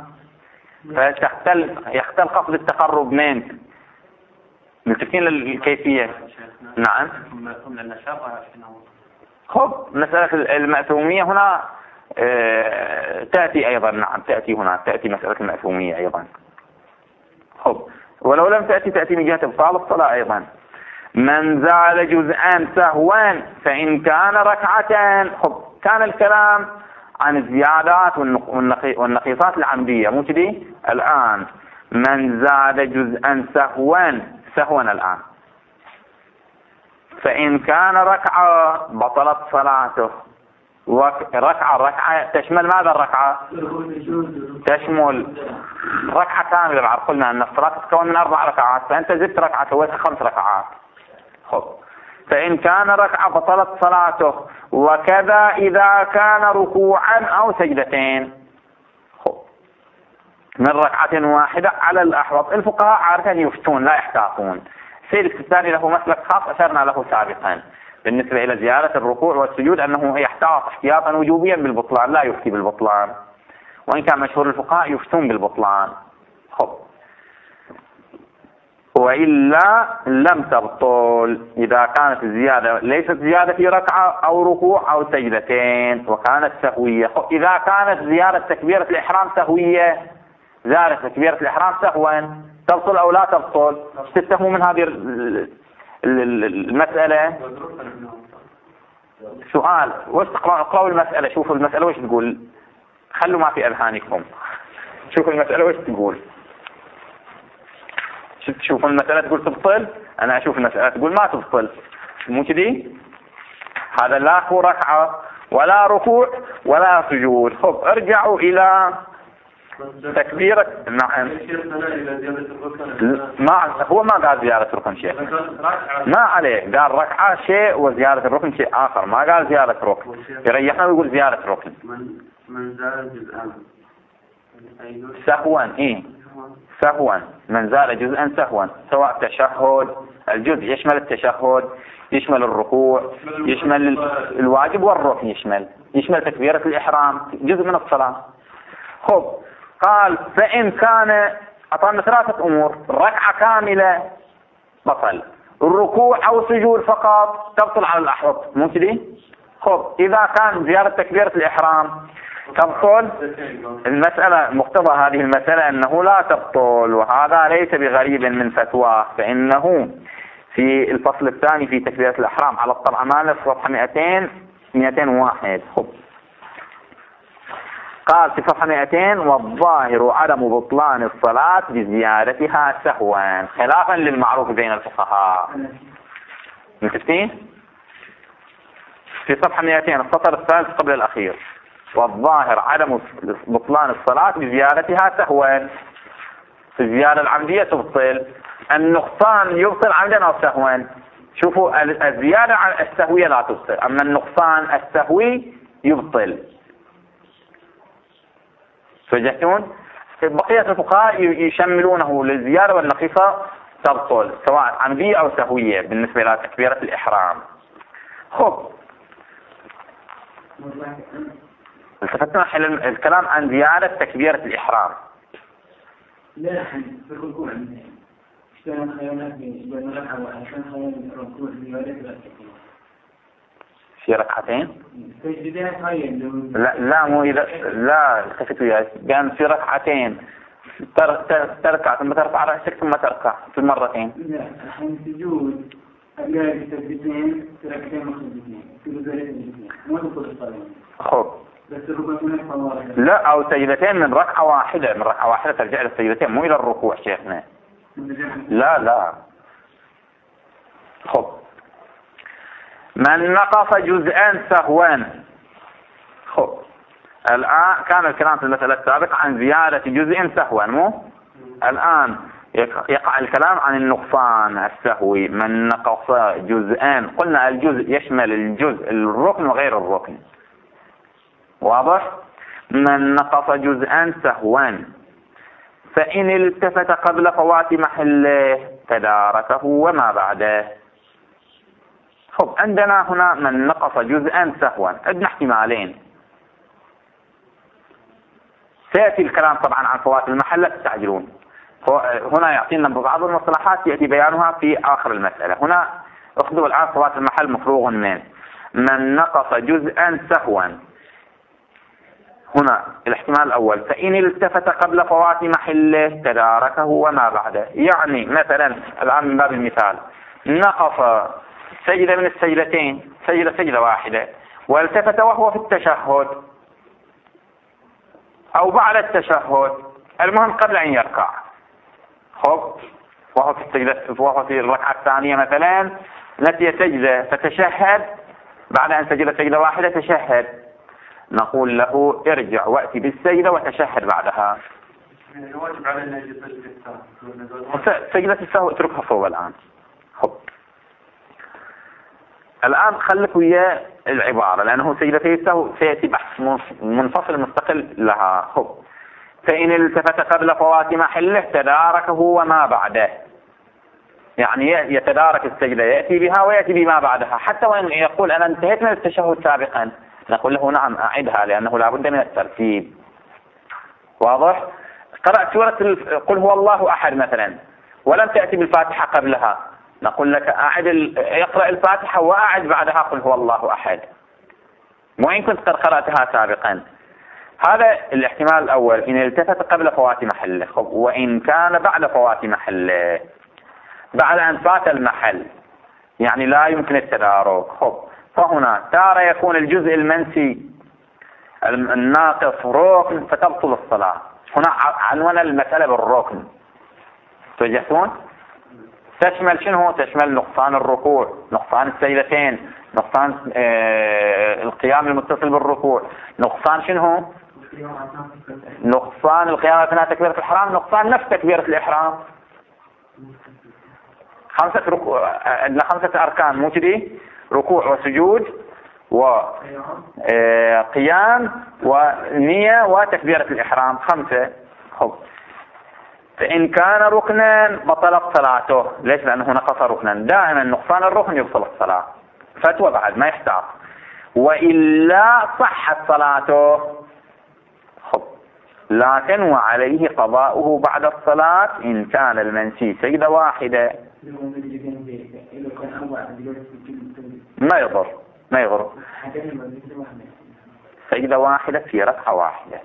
فيختل قصد التقرب منك. متفقين للكيفية؟ نعم. خب مسألة المأثومية هنا تأتي أيضا. نعم تأتي هنا، تأتي مسألة المأثومية أيضا. خب ولو لم تأتي من جهة إبطال الصلاة أيضا. من زال جزءان سهوا فإن كان ركعتان. خب كان الكلام عن الزيادات والنقيصات العمدية، مو كذي؟ الآن من زاد جزءا سهوا الآن فإن كان ركعة بطلت صلاته. ركعة تشمل ماذا الركعة؟ تشمل ركعة كاملة. بعد قلنا أن الصلاة تتكون من 4 ركعات، فأنت زدت ركعة سويتها 5 ركعات. فإن كان ركعة بطلت صلاته، وكذا إذا كان ركوعا أو سجدتين من ركعة واحدة على الأحوط. الفقهاء عادة يفتون لا يحتاطون. السيد السيستاني له مسلك خاص أشرنا له سابقا بالنسبة إلى زيادة الركوع والسجود، أنه يحتاط احتياطا وجوبيا بالبطلان، لا يفتي بالبطلان، وإن كان مشهور الفقهاء يفتون بالبطلان. وإلا لم تبطل إذا كانت الزيادة ليست زيادة في ركعة أو ركوع أو سجدتين وكانت سهوية. إذا كانت زيادة تكبيرة الإحرام سهوية، زادت تكبيرة الإحرام سهوا، تبطل أو لا تبطل؟ تستفهموا من هذه المسألة؟ سؤال، وش اقرأوا المسألة، شوفوا المسألة وش تقول، خلوا ما في أذهانكم، شوفوا المسألة وش تقول. شوفوا المسألة تقول تبطل، أنا أشوف المسألة تقول ما تبطل، مو كذي؟ هذا لا هو ركعة ولا ركوع ولا سجود. ارجعوا إلى تكبيرة. نعم، ما هو ما قال زيارة الركن شيء، ما عليه، قال ركعة شيء وزيارة الركن شيء آخر، ما قال زيارة ركن. يريحنا ويقول زيارة ركن من زاد جزءا سهوا. سهوا، من زال جزءا سهوا، سواء تشهد، الجزء يشمل التشهد، يشمل الركوع، يشمل الواجب والركن، يشمل تكبيرة الإحرام، جزء من الصلاة. قال فإن كان أعطانا 3 أمور، ركعة كاملة بطل، الركوع أو سجود فقط تبطل على الأحوط، مو كذي؟ إذا كان زيارة تكبيرة الإحرام تبطل. المسألة مقتضى هذه المسألة أنه لا تبطل، وهذا ليس بغريب من فتواه، فإنه في الفصل الثاني في تكبيرة الإحرام على الطبعة مالنا في صفحة 201 قال في صفحة 200: والظاهر عدم بطلان الصلاة بزيادتها سهوا، خلافا للمعروف بين الفقهاء. متفقين؟ في صفحة 200 السطر الثالث قبل الأخير: والظاهر عدم بطلان الصلاة بزيادتها سهوا. في الزيادة العمدية تبطل، النقصان يبطل عمدا أو سهوا. شوفوا، الزيادة السهوية لا تبطل، أما النقصان السهوي يبطل. فجأتون بقية الفقهاء يشملونه للزيادة والنقيصة تبطل، سواء عمدية أو سهوية بالنسبة إلى تكبيرة الإحرام. التفتنا حل الكلام عن زيادة تكبيرة الإحرام. لا في الركوع اشتغل خيانات بين ركعة وأحسن خيان الركوع زيادة في ركعتين؟ لا مو إذا لا التفت وياي، كان في ركعتين تركع ثم ترفع رأسك ثم تركع في المرتين. لا الحين سجود أبيات التسجيلين في ركعتين مخصوصين في الزلزلين مو تقول الصلاة. لا، أو سجدتين من ركعة واحدة ترجع إلى السجدتين، مو إلى الركوع شيخنا. لا. من نقص جزءا سهوا. الآن كان الكلام في المسألة السابقة عن زيادة جزء سهوا، مو الآن يقع الكلام عن النقصان السهوي. من نقص جزءا، قلنا الجزء يشمل الجزء الركن وغير الركن، واضح؟ من نقص جزءا سهوا فإن التفت قبل فوات محله تداركه وما بعده. عندنا هنا من نقص جزءا سهوا، عندنا احتمالين. سيأتي الكلام طبعا عن فوات المحل، لا تستعجلون، هنا يعطينا بعض المصطلحات يأتي بيانها في آخر المسألة. هنا اخذوا الآن فوات المحل مفروغ منه. من نقص جزءا سهوا، هنا الاحتمال الأول فإن التفت قبل فوات محله تداركه وما بعده. يعني مثلا الآن من باب المثال، نقص سجدة من السجدتين، سجدة واحدة، والتفت وهو في التشهد أو بعد التشهد، المهم قبل أن يركع، وهو في الركعة الثانية مثلا نسي سجدة فتشهد، بعد أن سجد سجدة واحدة تشهد، نقول له ارجع وأتي بالسجدة وتشهد بعدها. واجب علينا سجدة السهو. سجدة السهو اتركها فوق الآن. الآن خلف ويا العبارة، لأنه سجدتي السهو سيأتي بحث منفصل مستقل لها. فإن التفت قبل فوات محله تداركه وما بعده، يعني يتدارك السجدة، يأتي بها ويأتي بما بعدها، حتى وإن يقول أنا انتهيت من التشهد سابقا نقول له نعم أعدها، لأنه لا بد من الترتيب. واضح؟ قرأت سورة قل هو الله أحد مثلا ولم تأتي بالفاتحة قبلها، نقول لك اقرأ الفاتحة وأعد بعدها قل هو الله أحد، وإن كنت قد قرأتها سابقا. هذا الاحتمال الأول إن التفت قبل فوات محله. وإن كان بعد فوات محله، بعد أن فات المحل، يعني لا يمكن التدارك، فهنا تارة يكون الجزء المنسي الناقص ركن فتبطل الصلاة. هنا عنوان المسألة بالركن. توجهتون؟ تشمل شنو؟ تشمل نقصان الركوع، نقصان السجدتين، نقصان القيام المتصل بالركوع، نقصان شنو؟ نقصان القيام أثناء تكبيرة الإحرام، نقصان نفس تكبيرة الإحرام. عندنا 5 أركان مو كذي؟ ركوع وسجود وقيام ونية وتكبيرة الإحرام، 5. فإن كان ركنا بطلت صلاته. ليش؟ لأنه نقص ركنا. دائما نقصان الركن يبطل الصلاة، فتوى بعد ما يحتاج. وإلا صحت صلاته، لكن وعليه قضاؤه بعد الصلاة إن كان المنسي سجدة واحدة. ما يضر سجدة واحدة في ركعة واحدة.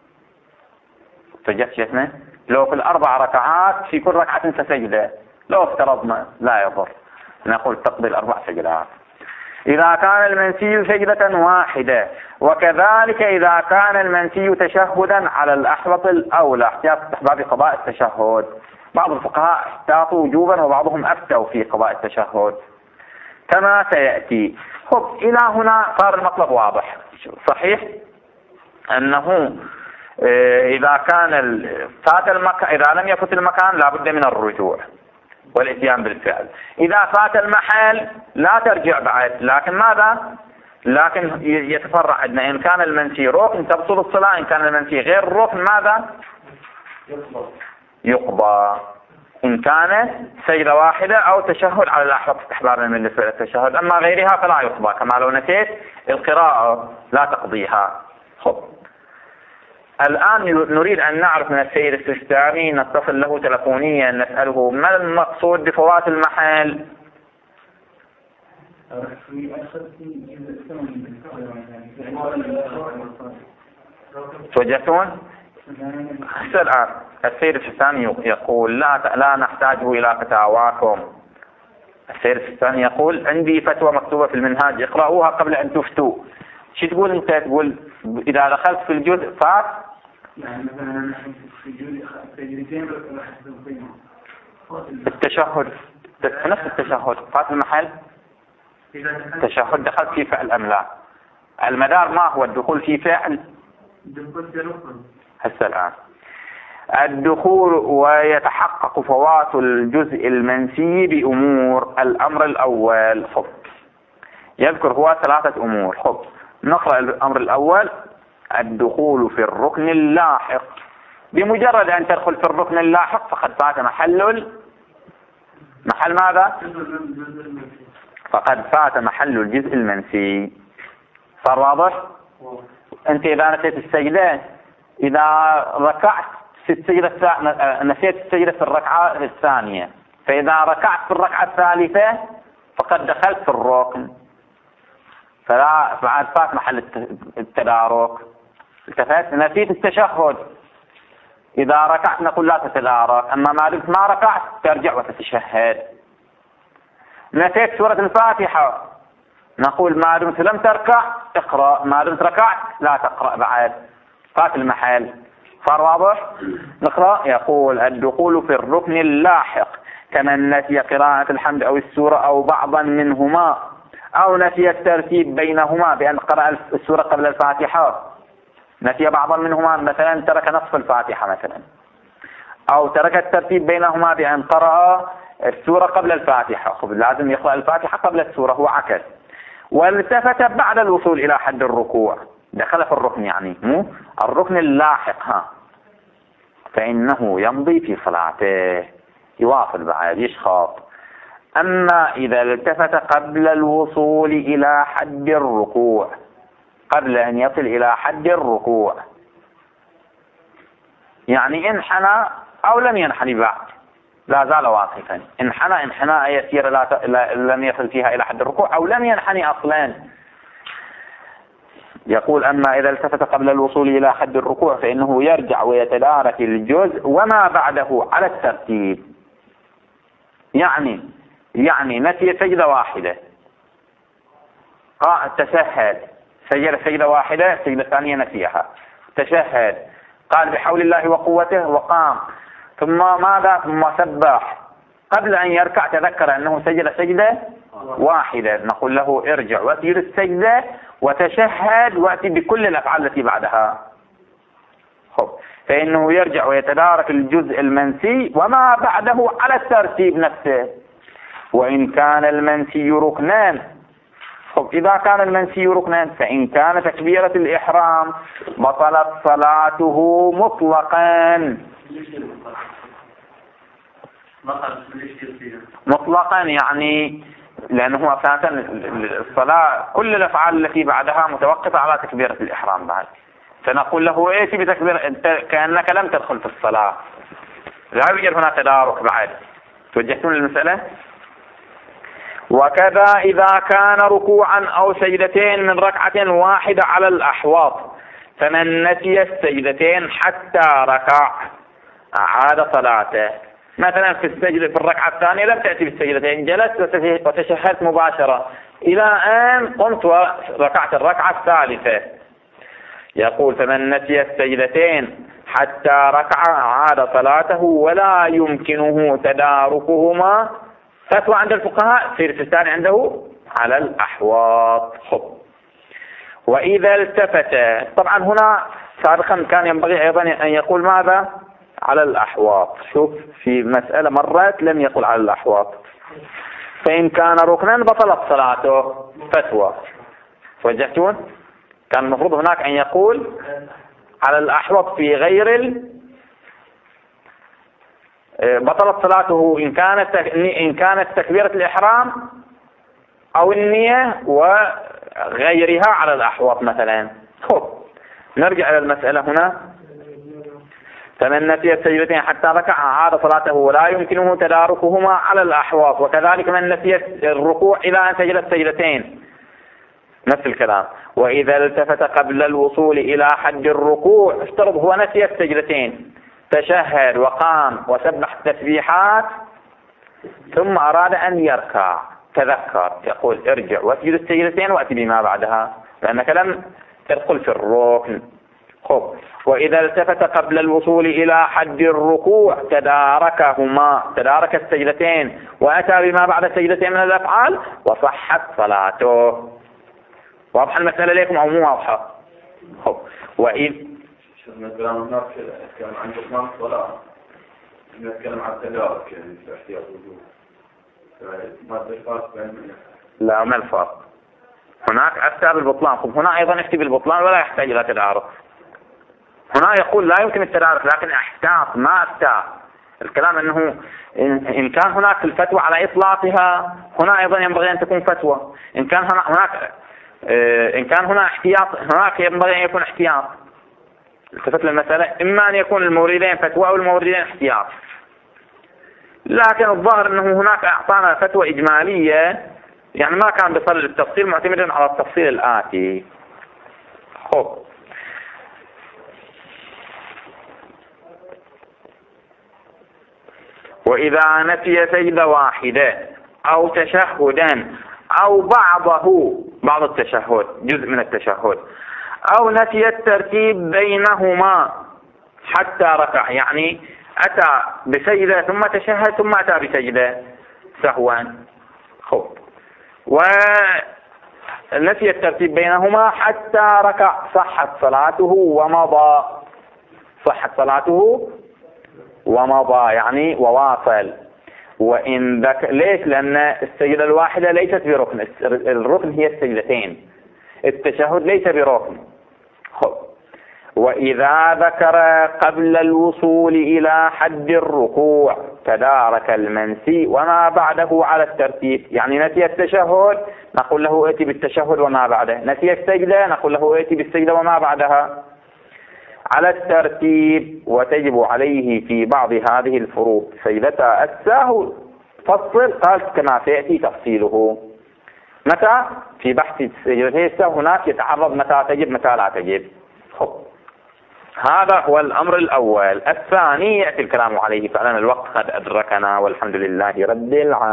تجسنا لو في 4 ركعات في كل ركعة سجدة، لو افترضنا لا يضر، نقول تقضي 4 سجدات. إذا كان المنسي سجدة واحدة، وكذلك إذا كان المنسي تشهدا على الأحوط الأولى، احتياط استحباب قضاء التشهد. بعض الفقهاء احتاطوا وجوبا وبعضهم أفتوا في قضاء التشهد كما سيأتي. إلى هنا صار المطلب واضح. صحيح أنه إذا كان فات المكان، إذا لم يفت المكان لا بد من الرجوع والاتيان بالفعل. إذا فات المحل لا ترجع بعد، لكن ماذا؟ لكن يتفرع عندنا إن كان المنسي ركن تبطل الصلاة، إن كان المنسي غير ركن ماذا؟ يقضى. إن كان سجدة واحدة أو تشهد على الأحوط استحبابا بالنسبة للتشهد، أما غيرها فلا يقضى، كما لو نسيت القراءة لا تقضيها. الآن نريد أن نعرف من السيد السيستاني، نتصل له تلفونيا نسأله ما المقصود بفوات المحل. توجهتون؟ الآن السيد السيستاني يقول لا نحتاج إلى فتاواكم. السيد السيستاني يقول عندي فتوى مكتوبة في المنهاج، اقرأوها قبل أن تفتوا. شو تقول أنت؟ تقول إذا دخلت في الجزء فات، يعني مثلا التشهد نفس التشهد فات المحل، التشهد دخلت في فعل أم لا؟ المدار ما هو الدخول في فعل؟ هسه الآن الدخول ويتحقق فوات الجزء المنسي بأمور. الأمر الأول يذكر هو 3 أمور. نقرأ الأمر الأول: الدخول في الركن اللاحق. بمجرد أن تدخل في الركن اللاحق فقد فات محل ماذا؟ فقد فات محل الجزء المنسي. صار واضح؟ أنت إذا نسيت السجدة، إذا ركعت في السجدة نسيت السجدة في الركعة الثانية، فإذا ركعت في الركعة الثالثة فقد دخلت في الركن، فلا بعد فات محل التدارك. التفت نسيت التشهد، إذا ركعت نقول لا تتدارك، أما ما دمت ما ركعت ترجع وتتشهد. نسيت سورة الفاتحة، نقول ما دمت لم تركع اقرأ، ما دمت ركعت لا تقرأ بعد، فات المحل. صار واضح؟ نقرأ. يقول: الدخول في الركن اللاحق كمن نسي قراءة الحمد أو السورة أو بعضا منهما، أو نسي الترتيب بينهما بأن قرأ السورة قبل الفاتحة، نسي بعضا منهما مثلا ترك نصف الفاتحة مثلا، أو ترك الترتيب بينهما بأن قرأ السورة قبل الفاتحة، لازم يقرأ الفاتحة قبل السورة، هو عكس. والتفت بعد الوصول إلى حد الركوع، دخل في الركن يعني مو الركن اللاحق، فإنه يمضي في صلاته، يواصل بعد يشخط. أما إذا التفت قبل الوصول إلى حد الركوع، قبل أن يصل إلى حد الركوع، يعني انحنى أو لم ينحني بعد، لا زال واقفا، انحنى انحناء يسير لم يصل فيها إلى حد الركوع، أو لم ينحني أصلا. يقول أما إذا التفت قبل الوصول إلى حد الركوع فإنه يرجع ويتدارك الجزء وما بعده على الترتيب. يعني نسي سجدة واحدة، تشهد، سجد سجدة واحدة، سجدة ثانية نسيها، تشهد، قال بحول الله وقوته وقام، ثم ماذا؟ ثم سبح. قبل أن يركع تذكر أنه سجد سجدة واحدة، نقول له ارجع وأتي للسجدة وتشهد وأتي بكل الأفعال التي بعدها. فإنه يرجع ويتدارك الجزء المنسي وما بعده على الترتيب نفسه. وإن كان المنسي ركنان، إذا كان المنسي ركنان فإن كان تكبيرة الإحرام بطلت صلاته مطلقا. مطلقا يعني لأنه أساسا الصلاة كل الأفعال التي بعدها متوقفة على تكبيرة الإحرام بعد، فنقول له ائتي بتكبير، أنت كأنك لم تدخل في الصلاة، لا يوجد هنا تدارك بعد. توجهتون للمسألة؟ وكذا إذا كان ركوعا أو سجدتين من ركعة واحدة على الأحواط، فمن نسي السجدتين حتى ركع أعاد صلاته. مثلا في السجدة في الركعة الثانية لم تأتي بالسجدتين، جلست وتشهدت مباشرة إلى أن قمت وركعت الركعة الثالثة. يقول فمن نسي السجدتين حتى ركع أعاد صلاته ولا يمكنه تداركهما. فتوى عند الفقهاء في الثاني عنده على الأحواط. وإذا التفت، طبعا هنا سابقا كان ينبغي أيضا أن يقول ماذا؟ على الأحواط. شوف في مسألة مرات لم يقل على الأحواط. فإن كان ركنا بطلت صلاته. فتوى. وجهتون؟ كان المفروض هناك أن يقول على الأحوط في غير بطلت صلاته إن كانت تكبيرة الإحرام أو النية وغيرها على الأحوط مثلا. نرجع إلى المسألة هنا. فمن نسي السجدتين حتى ركع أعاد صلاته ولا يمكنه تداركهما على الأحواط. وكذلك من نسي الركوع إلى أن سجد السجدتين نفس الكلام. وإذا التفت قبل الوصول إلى حد الركوع، افترض هو نسي السجدتين، تشهد وقام وسبح التسبيحات ثم أراد أن يركع، تذكر، يقول ارجع واسجد السجدتين وأتي بما بعدها لأنك لم تدخل في الركن. وإذا التفت قبل الوصول إلى حد الركوع تدارك السجدتين وأتى بما بعد السجدتين من الأفعال وصحت صلاته. واضحة المسألة لكم أو مو واضحة؟ وإذ الكلام هناك كان عن بطلان الصلاة، نتكلم عن التدارك يعني في احتياط وجوب، ما الفرق بين؟ لا ما الفرق؟ هناك أفتى بالبطلان، هنا أيضا يفتي بالبطلان ولا يحتاج إلى تدارك. هنا يقول لا يمكن التدارك لكن احتاط ما أفتى. الكلام أنه إن كان هناك الفتوى على إطلاقها هنا أيضا ينبغي أن تكون فتوى. إن كان هنا احتياط هناك ينبغي أن يكون احتياط. التفت للمسألة إما أن يكون الموردين فتوى أو الموردين احتياط. لكن الظاهر أنه هناك أعطانا فتوى إجمالية يعني ما كان بصل للتفصيل معتمدا على التفصيل الآتي. وإذا نسي سجدة واحدة أو تشهدا أو بعض التشهد جزء من التشهد أو نسي الترتيب بينهما حتى ركع، يعني أتى بسجدة ثم تشهد ثم أتى بسجدة سهوا. خب، ونسي الترتيب بينهما حتى ركع، صحت صلاته ومضى، صحت صلاته ومضى يعني وواصل. وإن ليش؟ لأن السجدة الواحدة ليست بركن، الركن هي السجدتين، التشهد ليس بركن. خب، وإذا ذكر قبل الوصول إلى حد الركوع تدارك المنسي وما بعده على الترتيب. يعني نسي التشهد نقول له ائتي بالتشهد وما بعده، نسي السجدة نقول له ائتي بالسجدة وما بعدها على الترتيب. وتجب عليه في بعض هذه الفروض سجدة السهو فصل، قال كما سيأتي تفصيله. متى؟ في بحث سجدتي السهو هناك يتعرض متى تجب متى لا تجب. خب، هذا هو الأمر الأول. الثاني يأتي الكلام عليه، فعلا الوقت قد أدركنا والحمد لله رب العالمين.